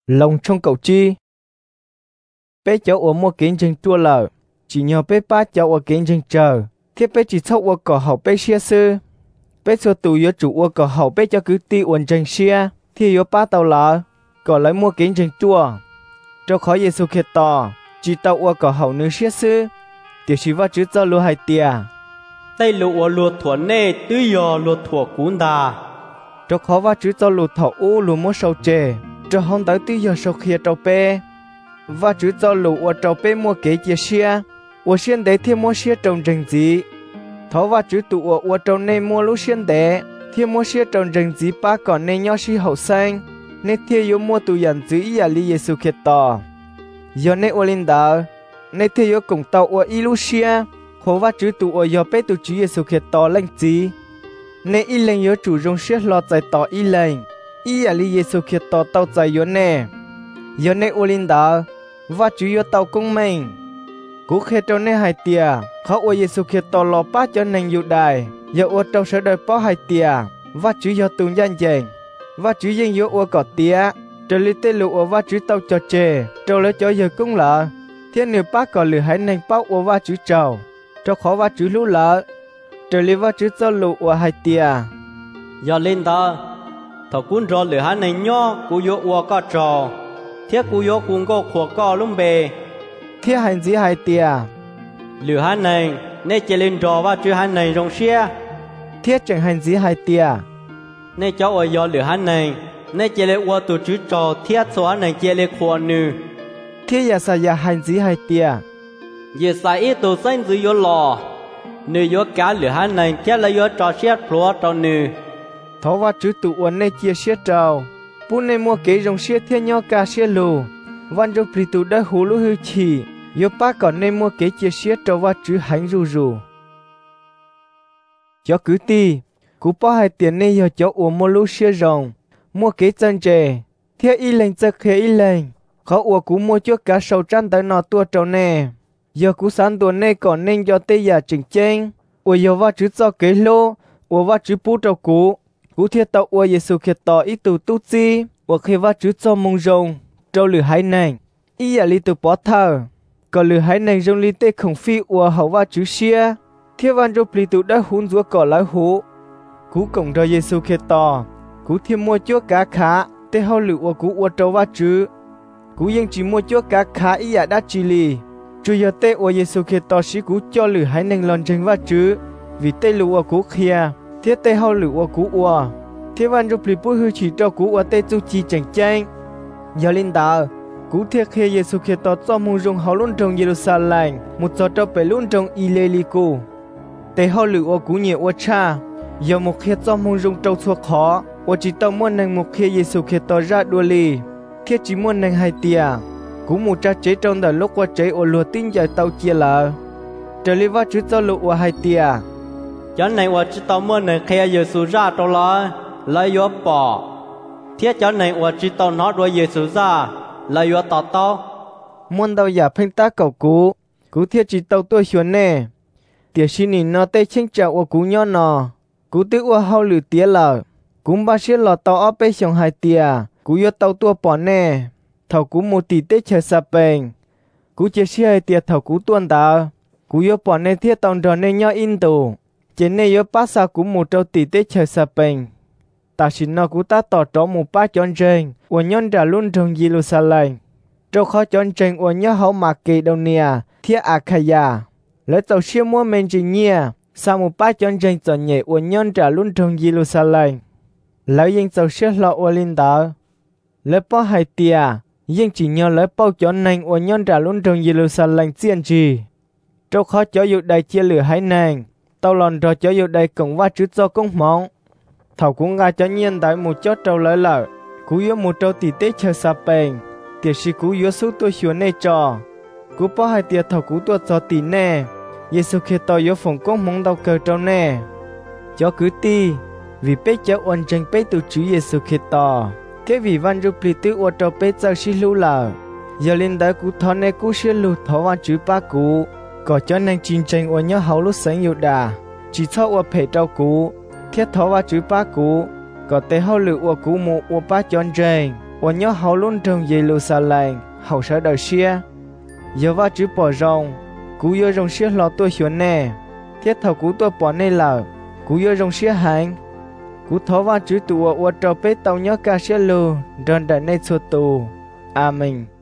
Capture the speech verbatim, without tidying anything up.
Lòng trong cầu chi. Bé cháu ở mua kiến chân tua lờ, chỉ nhờ bé ba cháu ở kiến chân chờ, thiết bé chỉ thâu ở cỏ hậu bé xia sư. Bé xua tù yếu chủ ở cỏ hậu bé cho cứ ti uẩn chân xia, thì yếu ba tàu lờ, cỏ lấy mua kiến chân tua. Cho khỏi Giêsu khiết tỏ, chỉ tàu ở cỏ hậu nữ xia sư, tiểu sĩ va chữ cho lúa hai tia. Tây lụa lụa thua nê tư yò lụa thua cún đà. Cho khó va chữ cho lụa thọ u lụa mua sầu chè, cho không tới tư yò sầu khía trâu bê. Và chữ cho lũ ở trâu bê mua kế chia xia, ở xiên đế thêm mua xia trồng rừng gì. Thó và chữ tụ ở ở trâu này mua lũ xiên đế, thêm mua xia trồng rừng gì ba còn này nhỏ xí hậu xanh, nên thêm yếu mua tụ dàn giữ ý à li Giêsu khiết tỏ. Giờ này ở linh đạo, nên thêm yếu cùng tàu ở ý lũ xia, khó và chữ tụ ở giờ bê tụ chữ Giêsu khiết tỏ lệnh gì. Nên ý lệnh yếu chủ rong xia lo giải tỏ ý lệnh, ý à li Giêsu khiết tỏ tàu giải yếu nè. Giờ này ở linh đạo, và chủ yếu tàu công mình cú khé trâu này hai tia họ ở Giêsu khiết tỏ lò ba cho nên yêu đài giờ ở trâu sẽ đợi bao hai tia và chủ yếu tung danh dành và chủ yếu yếu ở cỏ tia trâu lý tê lụ ở và chủ tàu cho chè trâu lấy cho giờ cũng lợ thiên nếu ba cỏ lửa hãy nên bao ở và chủ trâu cho khó và chủ lũ lợ trâu lý và chủ cho lụ ở hai tia giờ lên ta thọ cuốn rò lửa hãy nên nhó cú yếu ở cỏ trâu thiết cú yếu cũng có khổ cỏ lung bề thiết hành gì hai tia lửa hãy nên nên chỉ lên rò và chủ hãy nên rong xia thiết chẳng hành gì hai tia nên cháu ở giờ lửa hãy nên nên chỉ lên qua tổ chức trò thiết số hãy nên chỉ lên khổ nữ thiết ya sa ya hành gì hai tia giờ sai ít tổ sinh dưới yếu lò nữ yếu cá lửa hãy nên thiết là yếu trò xia phlo trò nữ thọ và chữ tụ uẩn này chia xia trâu bún này mua kế rong xia thiên nhau ca xia lù văn trong phi tụ đã hú lú hư chỉ yếu ba còn này mua kế chia xia trâu và chữ hành rù rù cho cứ ti cú bỏ hai tiền này giờ cho uống mua lú xia rồng mua kế chân chè thiết y lệnh giật khế y lệnh khó uống cú mua cho cả sầu trăn tới nọ tua trâu nè giờ cú sáng tuần này còn nên cho tây giả chỉnh chênh uống giờ và chữ cho kế lô uống và chữ bút trâu cú cú thiết tàu uống Giêsu khiết tỏ ít tụ tu chi uống khi và chữ cho mông rồng trâu lửa hai nành ý à li tụ bỏ thở còn lửa hai nành rồng li tê khổng phi uống hậu và chữ xia thiết văn trong phi tụ đã hun rúa cỏ lái hú cú cổng ra Giêsu khiết tỏ cú thêm mua chúa cá khá tê hậu lửa uống cú uống trâu và chữ cú yên chỉ mua chúa cá khá ý à đã chỉ lì chú giờ tê uống Giêsu khiết tỏ xí cú cho lửa hai nành lon chân và chữ vì tê lửa uống cú khia thiết tê hậu lửa uống cú uống thiết văn trong phi bút hư chỉ cho cú uống tê chu chi chẳng chanh giờ linh đạo cú thiết khi Giêsu khiết tỏ cho mùng rồng hậu luôn trong Jerusalem một số trâu bể luôn trong Ilelico tê hậu lửa uống cú nhiều uống cha giờ một khi cho mùng rồng trâu thuộc khó uống chỉ tao muốn năng một khi Giêsu khiết tỏ ra đua lì thiết chỉ muốn năng hai tia cú một cha chế trong đời lúc qua chế uống lúa tin giờ tao chia lợ trở li vắt chữ cho lúa uống hai tia cho này uống chỉ tao muốn năng khi Giêsu ra trâu lợ lấy yếu bỏ thiết cho này uống chỉ tao nói đuổi Giêsu ra lấy yếu tao tao muốn đâu giả phanh ta cầu cú cú thiết chỉ tao tôi xuân nè tiệt xin nhìn nó tê chênh chào uống cú nhon nọ cú tự uống hậu lử tía lợ cú ba xí lọ tao ấp bê xong hai tia cú yếu tao tua bỏ nè thầu cú một tỷ tê chờ sập bền cú chia sẻ hai tia thầu cú tuôn ta cú yếu bỏ nè thiết tao tròn nè nhau in tù trên nè yếu bát sa cú một trâu tỷ tê chờ sập bền ta xin nó cú ta tỏ trỏ một ba chọn trên uống nhon trả luôn trong Jerusalem trâu khó chọn trên uống nhớ hậu mạc kỳ đâu nè thiết Achaia lấy tàu siêu mua men chỉ nhia sau một ba chọn trên chọn nhẹ uống nhon trả luôn trong Jerusalem lấy những tàu siêu lọ uống linh đạo lấy bao hai tia nhưng chỉ nhớ lấy bao chọn nành uống nhon trả luôn trong Jerusalem chiên trì trâu khó cho dụ đầy chia lửa hai nành tàu lòn rồi cho dụ đầy cổng va chữ cho công mong thầu cũng ngài cho nhiên tại một chốt trâu lấy lợ cú yếu một trâu tỷ tế chờ sạp bền tiệt sĩ cú yếu số tôi xua nê trò cú bỏ hai tiệt thầu cú tôi cho tỷ nè Giêsu khi tôi yếu phòng công mong đau cờ trâu nè cho cứ ti vì bế cháu ôn tranh bế tụ chú Giêsu khi to thế vì văn rụp lì tư ôn trâu bế cháu xí lưu lợ giờ lên đấy cú thọ nè cú xí lưu thọ văn chữ ba cú có cho nên chiến tranh ôn nhớ hậu lúc sáng yêu đà chỉ cho ôn phê trâu cú thiết thọ và chữ ba cú có thể hậu lửa của cú một của ba chọn rèn 我nhớ hậu luôn trong Jerusalem hậu sở đời xia giờ va chữ bỏ rong cú yêu rong xia lo tôi hiểu nè thiết thầu cú tôi bỏ nè lờ cú yêu rong xia hành cú thấu va chữ tụ ở trò bê tàu nhớ ca xia lù đơn đại nè chua tù amen.